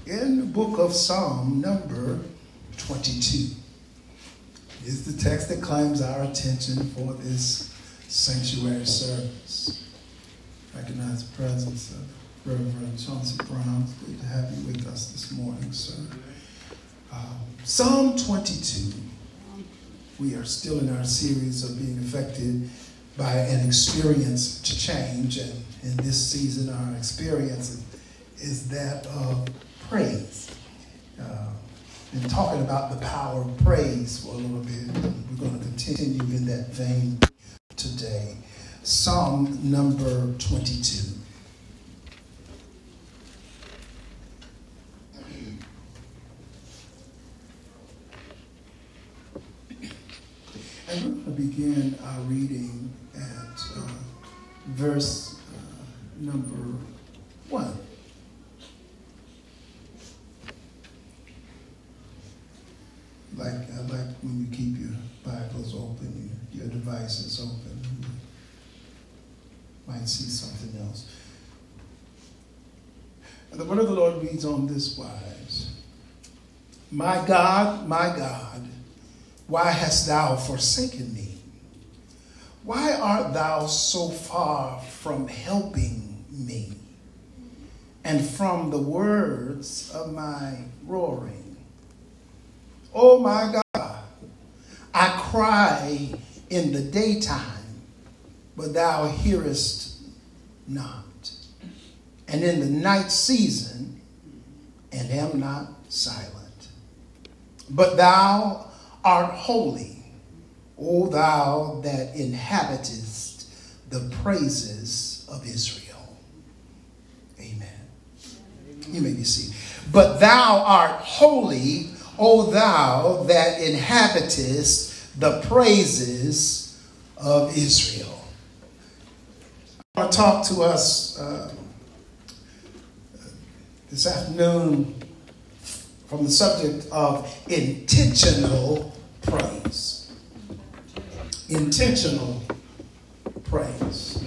in the book of Psalm number 22. Is the text that claims our attention for this sanctuary service. Recognize the presence of Reverend Chauncey Brown. It's good to have you with us this morning, sir. Psalm 22. We are still in our series of being affected by an experience to change, and in this season our experience is that of praise. Been talking about the power of praise for a little bit. We're going to continue in that vein today. Psalm number 22. And we're going to begin our reading at verse number 1. I like when you keep your Bibles open, your devices open. You might see something else. And the word of the Lord reads on this wise. My God, why hast thou forsaken me? Why art thou so far from helping me, and from the words of my roaring? Oh my God, I cry in the daytime, but thou hearest not, and in the night season, and am not silent. But thou art holy, O thou that inhabitest the praises of Israel. Amen. You may be seated. But thou art holy, O thou that inhabitest the praises of Israel. I want to talk to us this afternoon from the subject of intentional praise. Intentional praise.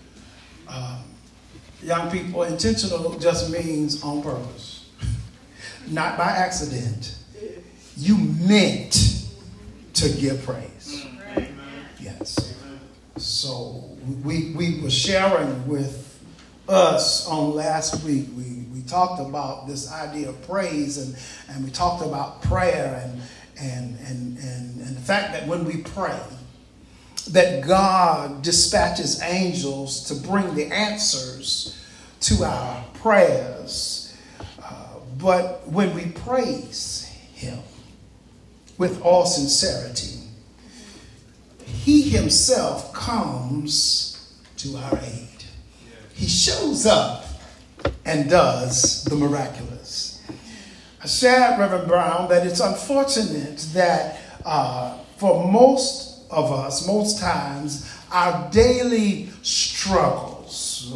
Young people, intentional just means on purpose, not by accident. You meant to give praise. Yes. So we were sharing with us on last week. We talked about this idea of praise, and we talked about prayer and the fact that when we pray, that God dispatches angels to bring the answers to our prayers. But when we praise Him with all sincerity, He Himself comes to our aid. He shows up and does the miraculous. I shared, Reverend Brown, that it's unfortunate that for most of us, most times, our daily struggles,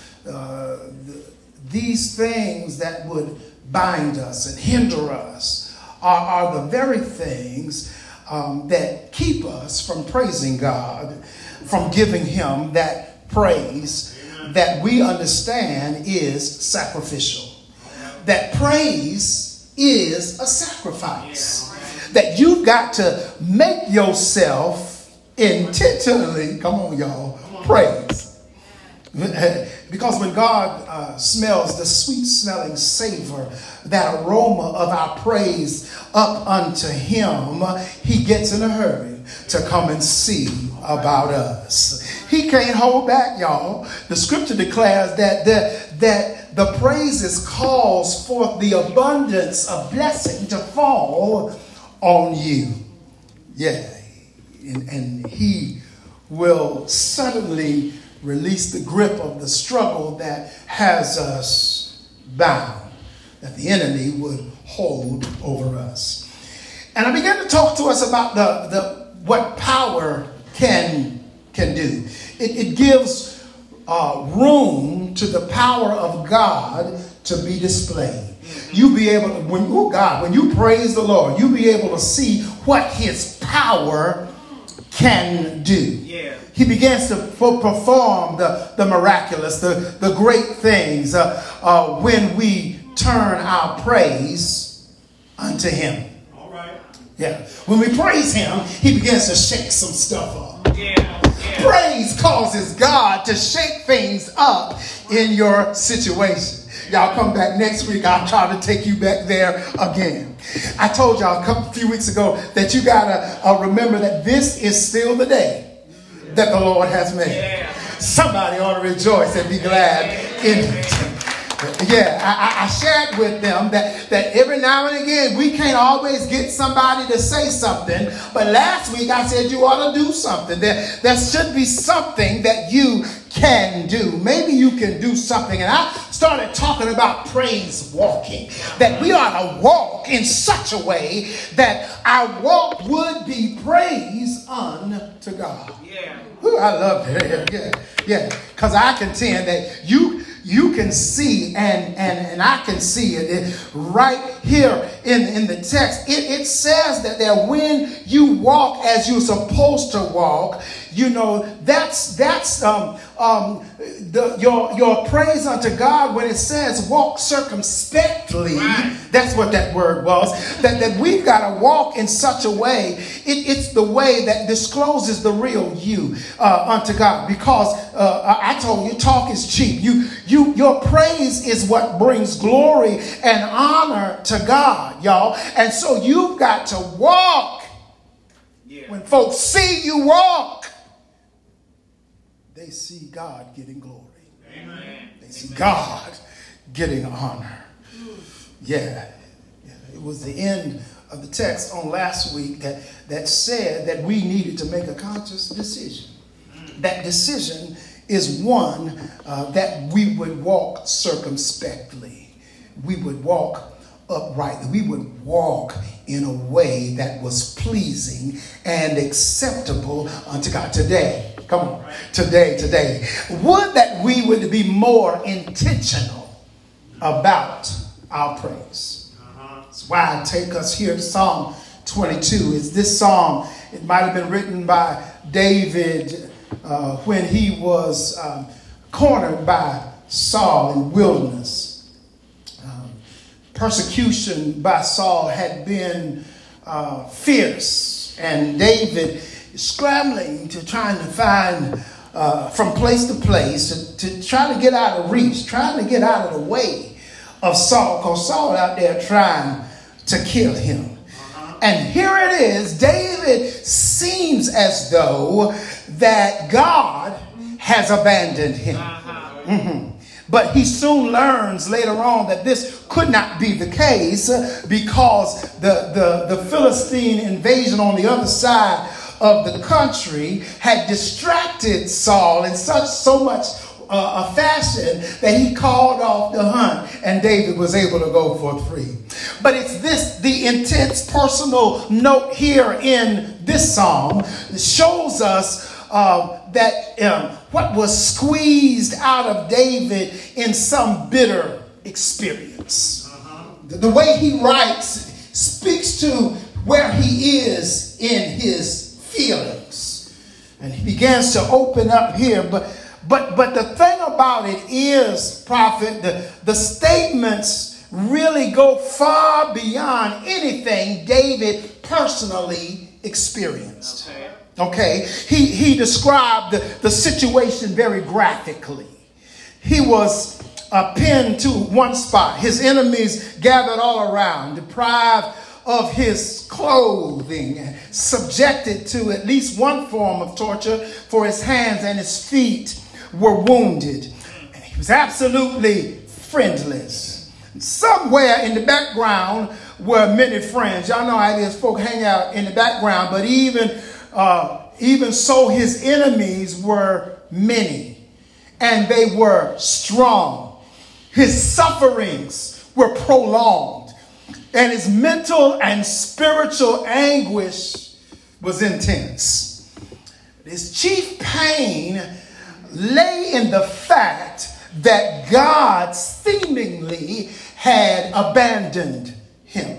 these things that would bind us and hinder us, are the very things that keep us from praising God, from giving Him that praise that we understand is sacrificial. That praise is a sacrifice. That you've got to make yourself intentionally, come on y'all, praise. Because when God smells the sweet-smelling savor, that aroma of our praise up unto Him, He gets in a hurry to come and see about us. He can't hold back, y'all. The scripture declares that the praises calls forth the abundance of blessing to fall on you. Yeah, and He will suddenly release the grip of the struggle that has us bound, that the enemy would hold over us. And I began to talk to us about what power can do. It gives room to the power of God to be displayed. You be able to, when you praise the Lord, you be able to see what His power can do. Yeah. He begins to perform the miraculous, the great things when we turn our praise unto him. All right. Yeah. When we praise him, he begins to shake some stuff up. Yeah. Praise causes God to shake things up in your situation. Y'all come back next week. I'll try to take you back there again. I told y'all a few weeks ago that you got to remember that this is still the day that the Lord has made. Yeah. Somebody ought to rejoice and be glad in it. Yeah, I shared with them that every now and again we can't always get somebody to say something. But last week I said you ought to do something. There should be something that you can do. Maybe you can do something. And I started talking about praise walking. That we ought to walk in such a way that our walk would be praise unto God. Yeah. Ooh, I love it. Yeah. Because I contend that you can see and I can see it right here in the text. It says that when you walk as you're supposed to walk, you know, that's your praise unto God. When it says walk circumspectly, right. That's what that word was. That we've got to walk in such a way. It's the way that discloses the real you unto God. Because I told you, talk is cheap. Your praise is what brings glory and honor to God, y'all. And so you've got to walk. Yeah. When folks see you walk, they see God getting glory. Amen. They see God getting honor. Yeah. It was the end of the text on last week that said that we needed to make a conscious decision. That decision is one that we would walk circumspectly. We would walk uprightly. We would walk in a way that was pleasing and acceptable unto God. Today, come on, today. Would that we would be more intentional about our praise. That's why I take us here to Psalm 22. Is this psalm, it might have been written by David when he was cornered by Saul in wilderness. Persecution by Saul had been fierce, and David scrambling to trying to find from place to place to try to get out of reach, trying to get out of the way of Saul, because Saul out there trying to kill him. And here it is, David seems as though that God has abandoned him. Mm-hmm. But he soon learns later on that this could not be the case because the Philistine invasion on the other side of the country had distracted Saul in so much a fashion that he called off the hunt and David was able to go forth free. But it's the intense personal note here in this psalm that shows us that what was squeezed out of David in some bitter experience. The way he writes speaks to where he is in his feelings. And he begins to open up here. But the thing about it is, prophet, the statements really go far beyond anything David personally experienced. Okay, he described the situation very graphically. He was pinned to one spot. His enemies gathered all around, deprived of his clothing, subjected to at least one form of torture, for his hands and his feet were wounded. He was absolutely friendless. Somewhere in the background were many friends. Y'all know how it is, folk hang out in the background, but even so, his enemies were many, and they were strong. His sufferings were prolonged, and his mental and spiritual anguish was intense. His chief pain lay in the fact that God seemingly had abandoned him.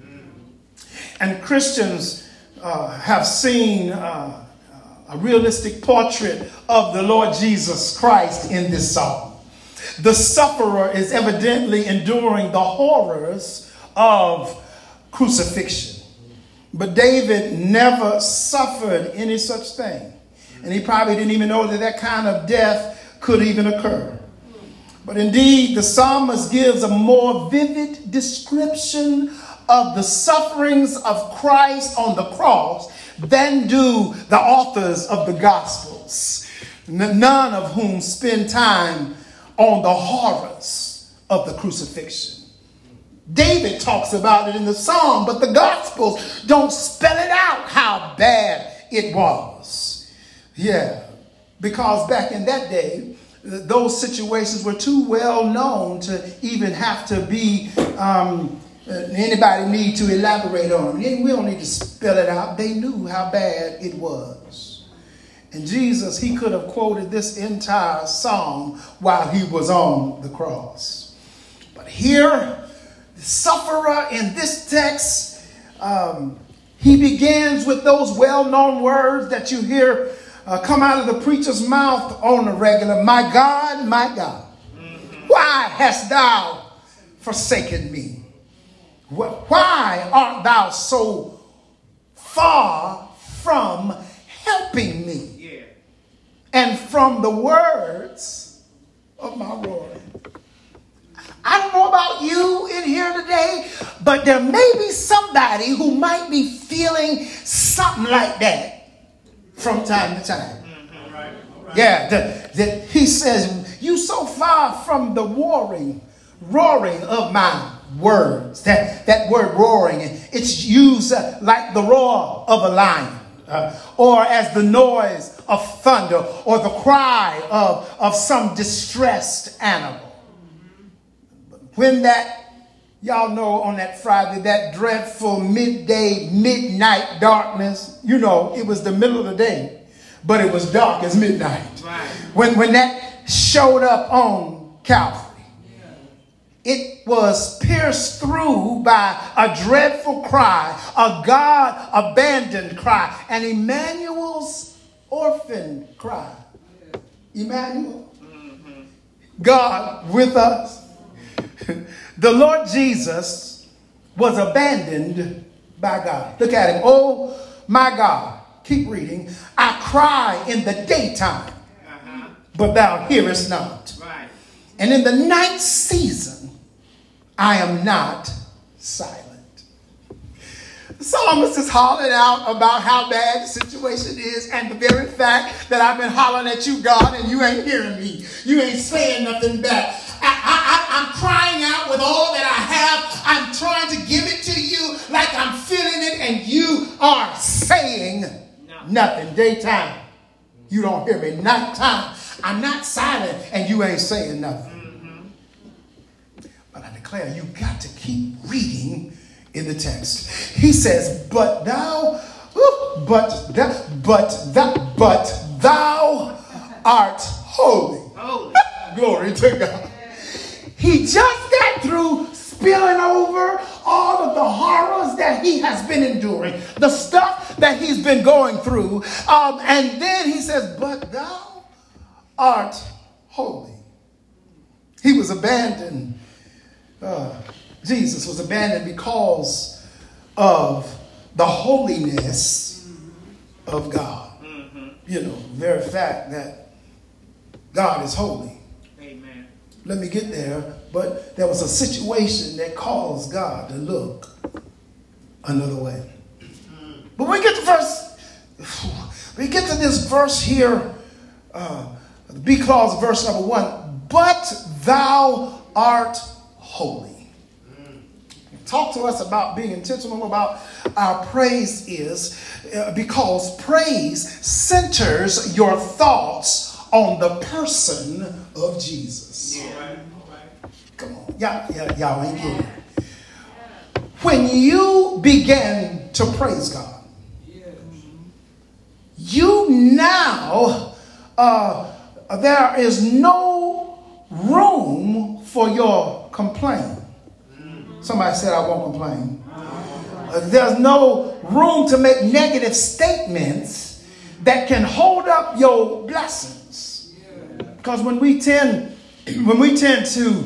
And Christians have seen a realistic portrait of the Lord Jesus Christ in this psalm. The sufferer is evidently enduring the horrors of crucifixion. But David never suffered any such thing. And he probably didn't even know that that kind of death could even occur. But indeed, the psalmist gives a more vivid description of the sufferings of Christ on the cross than do the authors of the Gospels, none of whom spend time on the horrors of the crucifixion. David talks about it in the Psalm, but the Gospels don't spell it out how bad it was. Yeah, because back in that day, those situations were too well known to even have to be anybody need to elaborate on them. We don't need to spell it out. They knew how bad it was. And Jesus, he could have quoted this entire psalm while he was on the cross. But here, the sufferer in this text, he begins with those well-known words that you hear come out of the preacher's mouth on a regular. My God, why hast thou forsaken me? Why art thou so far from helping me? Yeah. And from the words of my roaring. I don't know about you in here today, but there may be somebody who might be feeling something like that from time to time. Mm-hmm. Right. Yeah, that he says, you so far from the roaring of my words. That word roaring, it's used like the roar of a lion, or as the noise of thunder, or the cry of some distressed animal. When that, y'all know on that Friday, that dreadful midnight darkness, you know, it was the middle of the day, but it was dark as midnight. Right. When that showed up on Calvary, it was pierced through by a dreadful cry, a God-abandoned cry, and Emmanuel's orphan cry. Emmanuel, God with us. The Lord Jesus was abandoned by God. Look at him. Oh, my God. Keep reading. I cry in the daytime, but thou hearest not. Right. And in the night season, I am not silent. The psalmist is hollering out about how bad the situation is, and the very fact that I've been hollering at you, God, and you ain't hearing me. You ain't saying nothing back. I'm crying out with all that I have. I'm trying to give it to you like I'm feeling it, and you are saying nothing. Daytime, you don't hear me. Nighttime, I'm not silent, and you ain't saying nothing. But I declare you got to keep reading in the text. He says, but thou art holy. Glory to God. He just got through spilling over all of the horrors that he has been enduring, the stuff that he's been going through. And then he says, but thou art holy. He was abandoned. Jesus was abandoned because of the holiness of God. You know, the very fact that God is holy. Let me get there, but there was a situation that caused God to look another way. But we get to this verse here, the B clause, verse number 1. But thou art holy. Talk to us about being intentional about our praise is because praise centers your thoughts on the person of Jesus. Come on. Y'all ain't getting it. When you begin to praise God, you now, there is no room for your complaint. Somebody said, I won't complain. There's no room to make negative statements that can hold up your blessings. Because when we tend when we tend to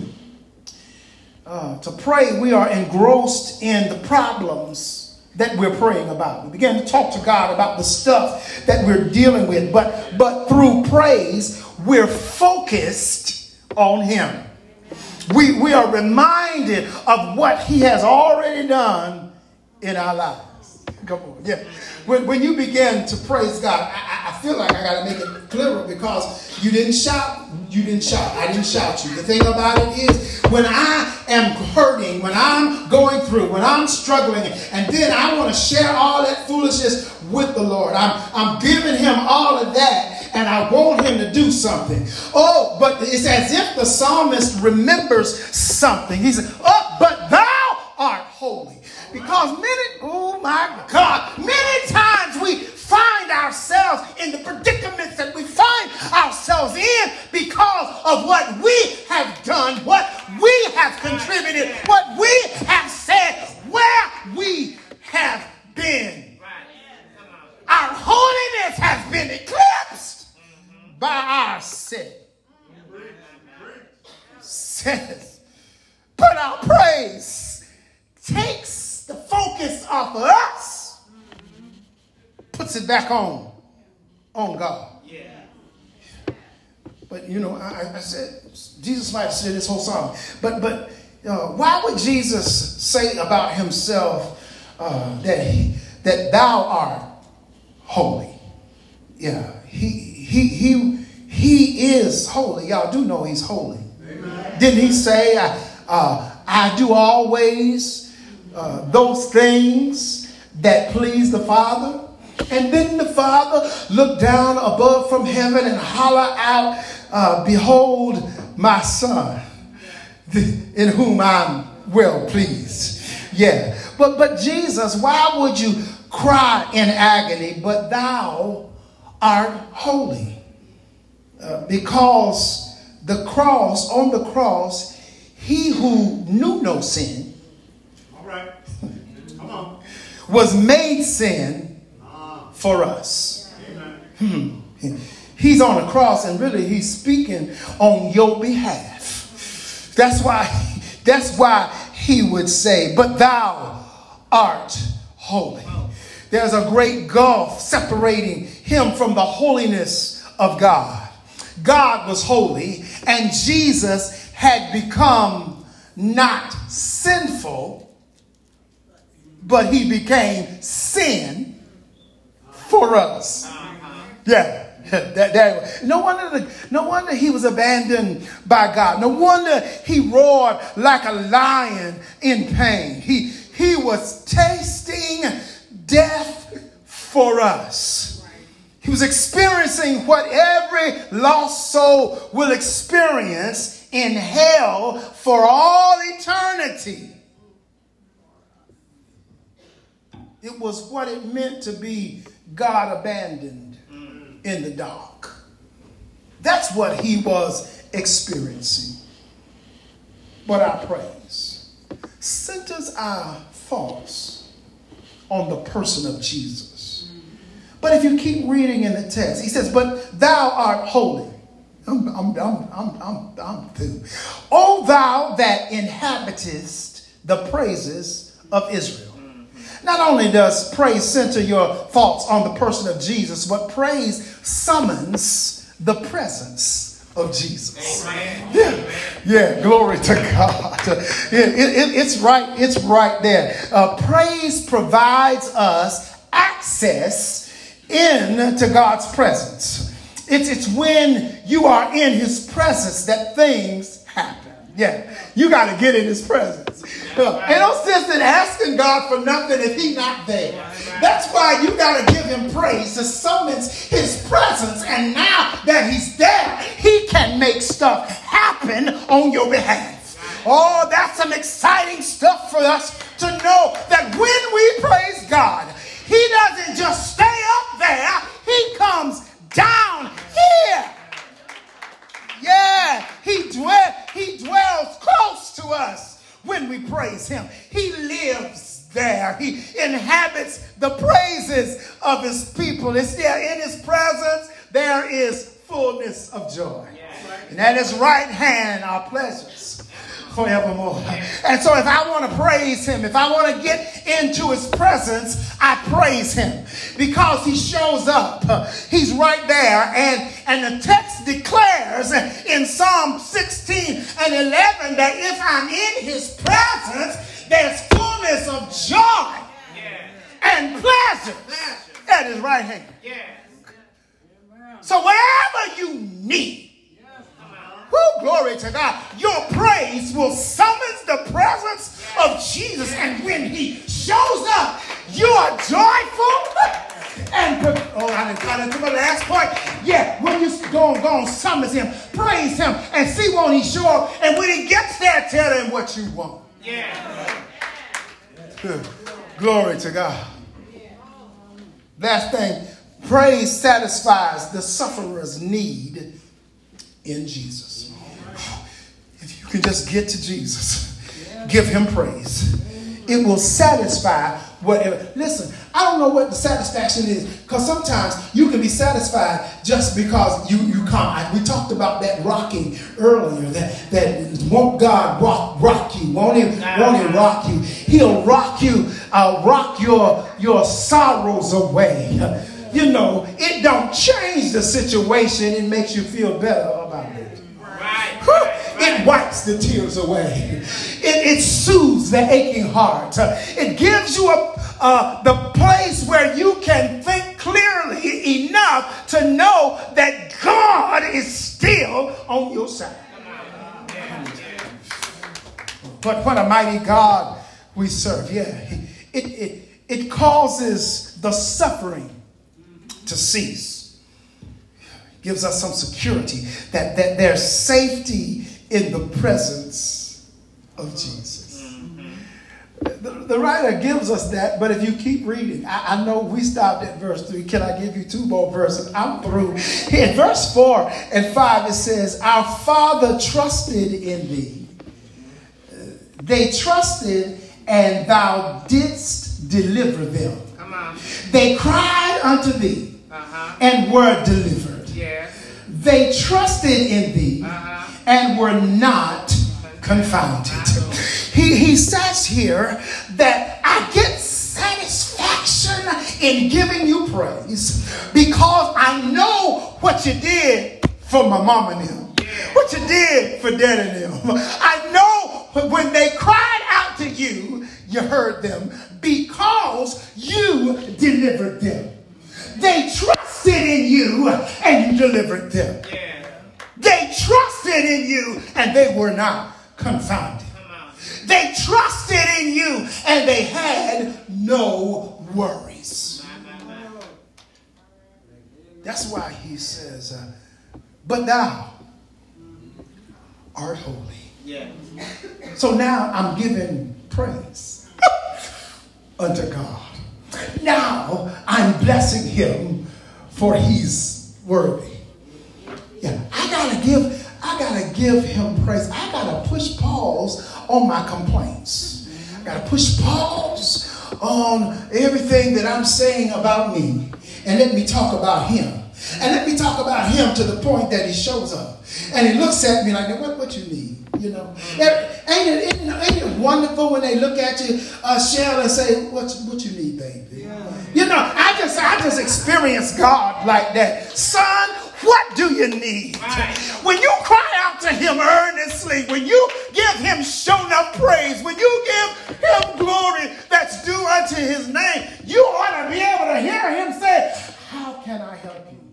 pray, we are engrossed in the problems that we're praying about. We begin to talk to God about the stuff that we're dealing with. But through praise, we're focused on him. We are reminded of what he has already done in our lives. Come on, yeah. When you begin to praise God, I feel like I got to make it clearer, because you didn't shout. You didn't shout. I didn't shout you. The thing about it is, when I am hurting, when I'm going through, when I'm struggling, and then I want to share all that foolishness with the Lord. I'm giving him all of that, and I want him to do something. Oh, but it's as if the psalmist remembers something. He says, oh, but thou art holy. Because many times we find ourselves in the predicaments that we find ourselves in because of what we have done, what we have contributed, what we have said, where we have been. Our holiness has been eclipsed by our sin. Says, but our praise takes the focus off of us, puts it back on God. Yeah. But I said, Jesus might have said this whole song. But why would Jesus say about himself that thou art holy? Yeah, he is holy. Y'all do know he's holy. Amen. Didn't he say, I do always those things that please the Father? And didn't the Father look down above from heaven and holler out, behold my son, in whom I'm well pleased. Yeah. But Jesus, why would you cry in agony, but thou art holy? Because on the cross, he who knew no sin, was made sin for us. He's on the cross, and really he's speaking on your behalf. That's why he would say, but thou art holy. There's a great gulf separating him from the holiness of God. God was holy, and Jesus had become not sinful, but he became sin for us. Yeah. No wonder he was abandoned by God. No wonder he roared like a lion in pain. He was tasting death for us. He was experiencing what every lost soul will experience in hell for all eternity. It was what it meant to be God abandoned in the dark. That's what he was experiencing. But our praise centers our thoughts on the person of Jesus. But if you keep reading in the text, he says, but thou art holy. I'm through. O thou that inhabitest the praises of Israel. Not only does praise center your thoughts on the person of Jesus, but praise summons the presence of Jesus. Amen. Yeah, glory to God. It's right there. Praise provides us access into God's presence. It's when you are in his presence that things happen. Yeah, you got to get in his presence. Ain't no sense in asking God for nothing if he's not there. That's why you got to give him praise to summons his presence. And now that he's there, he can make stuff happen on your behalf. Oh, that's some exciting stuff for us to know that when we praise God, he doesn't just stay up there. He comes down here. Yeah, he dwells close to us when we praise him. He lives there. He inhabits the praises of his people. It's there in his presence. There is fullness of joy. And at his right hand are pleasures forevermore. And so if I want to praise him, if I want to get into his presence, I praise him because he shows up. He's right there. And the text declares in Psalm 16 and 11 that if I'm in his presence, there's fullness of joy and pleasure at his right hand. So whatever you need, glory to God, your praise will summons the presence of Jesus. And when he shows up, you are joyful. And I didn't do my last point. Yeah, when you go and summons him, praise him, and see won't he show up. And when he gets there, tell him what you want. Glory to God. Last thing, praise satisfies the sufferer's need in Jesus. If you can just get to Jesus, give him praise, it will satisfy whatever. Listen, I don't know what the satisfaction is, because sometimes you can be satisfied just because you come. We talked about that rocking earlier, that won't God rock you? Won't he rock you? He'll rock you, rock your sorrows away. You know, it don't change the situation. It makes you feel better about it. It wipes the tears away. It soothes the aching heart. It gives you the place where you can think clearly enough to know that God is still on your side. But what a mighty God we serve. Yeah, it causes the suffering to cease. Gives us some security that there's safety in the presence of Jesus. The writer gives us that, but if you keep reading, I know we stopped at verse 3. Can I give you 2 more verses? I'm through. In verse 4 and 5, it says, our father trusted in thee. They trusted, and thou didst deliver them. Come on. They cried unto thee, and were delivered. Yes. They trusted in thee, and were not confounded. He says here that I get satisfaction in giving you praise because I know what you did for my mom and them, what you did for dad and them. I know when they cried out to you, you heard them because you delivered them. They trusted in you and you delivered them. They trusted in you and they were not confounded. They trusted in you and they had no worries. That's why he says, but thou art holy. So now I'm giving praise unto God. Now I'm blessing him for he's worthy. Yeah, I gotta give him praise. I gotta push pause on my complaints. I gotta push pause on everything that I'm saying about me, and let me talk about him. And let me talk about him to the point that he shows up and he looks at me like, what you need? You know, ain't it wonderful when they look at you, Shell, and say, what you need, baby? You know, I just experienced God like that. Son, what do you need? When you cry out to him earnestly, when you give him shown up praise, when you give him glory that's due unto his name, you ought to be able to hear him say, how can I help you?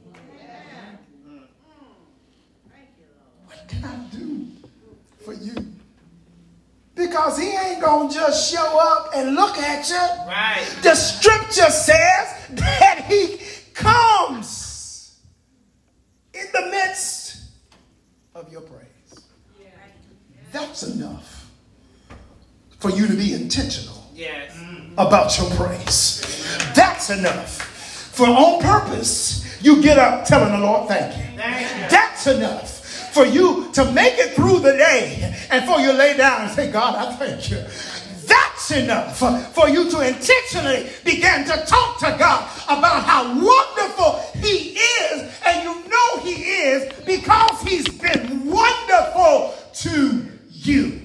What can I do for you? Because he ain't going to just show up and look at you. Right. The scripture says that he comes in the midst of your praise. That's enough for you to be intentional about your praise. That's enough. For on purpose, you get up telling the Lord, thank you. That's enough for you to make it through the day and for you lay down and say, God, I thank you. That's that's enough for you to intentionally begin to talk to God about how wonderful he is. And you know he is because he's been wonderful to you.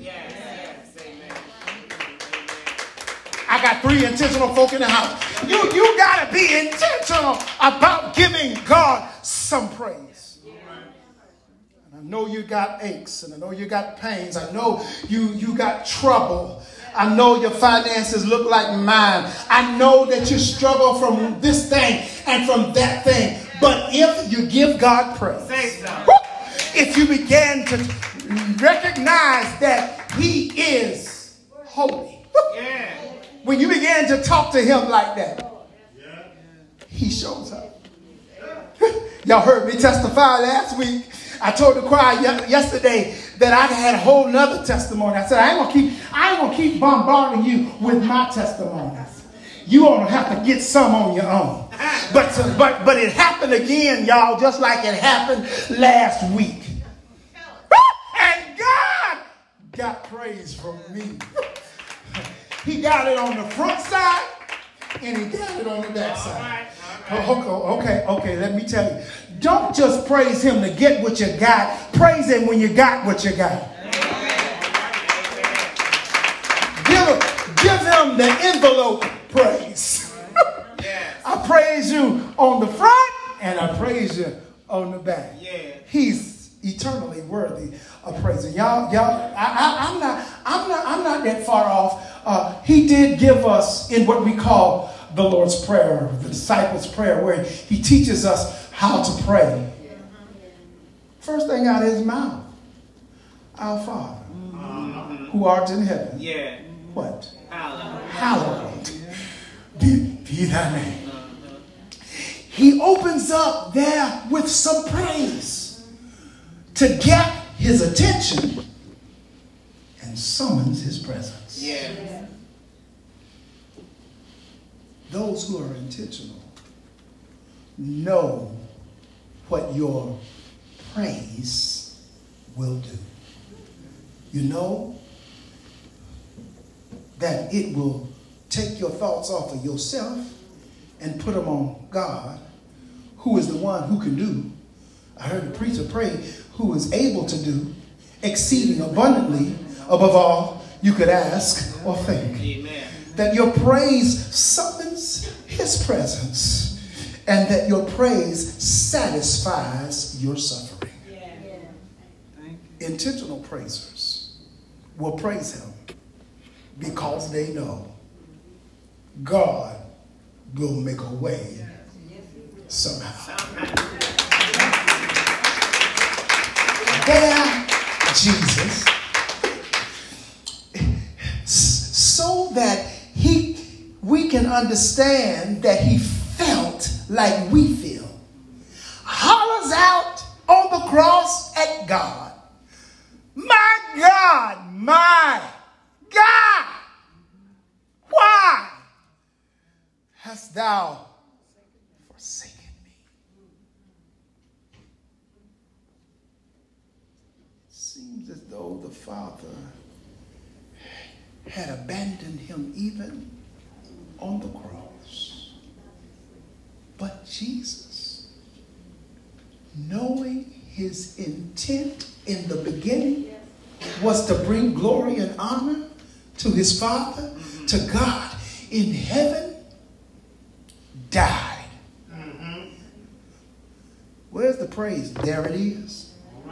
I got 3 intentional folk in the house. You got to be intentional about giving God some praise. And I know you got aches, and I know you got pains. I know you got trouble. I know your finances look like mine. I know that you struggle from this thing and from that thing. But if you give God praise, if you begin to recognize that he is holy, when you begin to talk to him like that, he shows up. Y'all heard me testify last week. I told the choir yesterday that I had a whole nother testimony. I said, I ain't gonna keep bombarding you with my testimonies. You gonna have to get some on your own. But it happened again, y'all, just like it happened last week. And God got praise from me. He got it on the front side and he got it on the back side. Okay, let me tell you. Don't just praise him to get what you got. Praise him when you got what you got. Give him the envelope praise. I praise you on the front and I praise you on the back. He's eternally worthy of praising. Y'all, I'm not that far off. He did give us in what we call the Lord's Prayer, the disciples' prayer, where he teaches us how to pray. First thing out of his mouth, our Father, who art in heaven. What? Hallowed be thy name. He opens up there with some praise to get his attention and summons his presence. Those who are intentional know what your praise will do. You know that it will take your thoughts off of yourself and put them on God, who is the one who can do. I heard the preacher pray, who is able to do exceeding abundantly above all you could ask or think. Amen. That your praise summons his presence and that your praise satisfies your suffering. Intentional praisers will praise him because they know God will make a way somehow. There, Jesus, so that we can understand that he felt like we feel, hollers out on the cross at God, my God, why hast thou forsaken me? It seems as though the Father had abandoned him even on the cross. But Jesus, knowing his intent in the beginning was to bring glory and honor to his Father, to God in heaven, died. Where's the praise? There it is.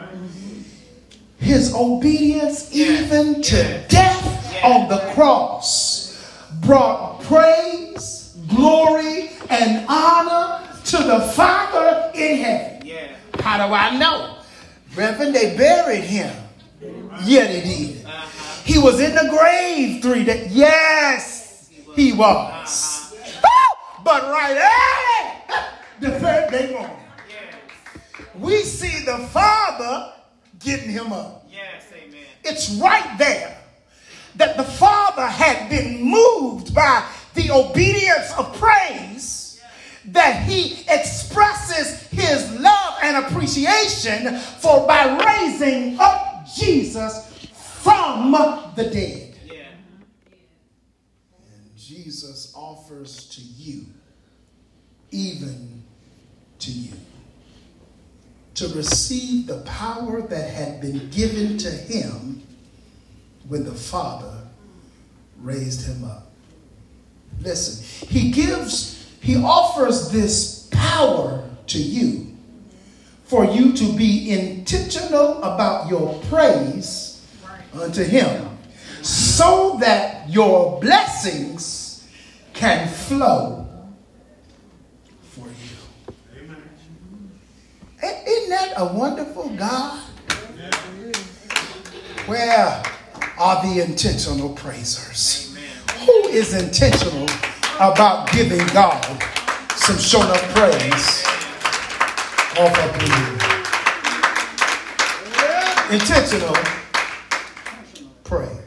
His obedience even to death on the cross brought praise, glory, and honor to the Father in heaven. How do I know? Reverend, they buried him. Yeah, they did. He was in the grave 3 days. Yes, he was. But right early, the third day morning, we see the Father getting him up. It's right there that the Father had been moved by the obedience of praise, that he expresses his love and appreciation for by raising up Jesus from the dead. Jesus offers to you, even to you, to receive the power that had been given to him when the Father raised him up. Listen, he offers this power to you for you to be intentional about your praise unto him, so that your blessings can flow for you. Amen. Isn't that a wonderful God? Where are the intentional praisers? Amen. Who is intentional about giving God some shown up praise off of you? Intentional praise.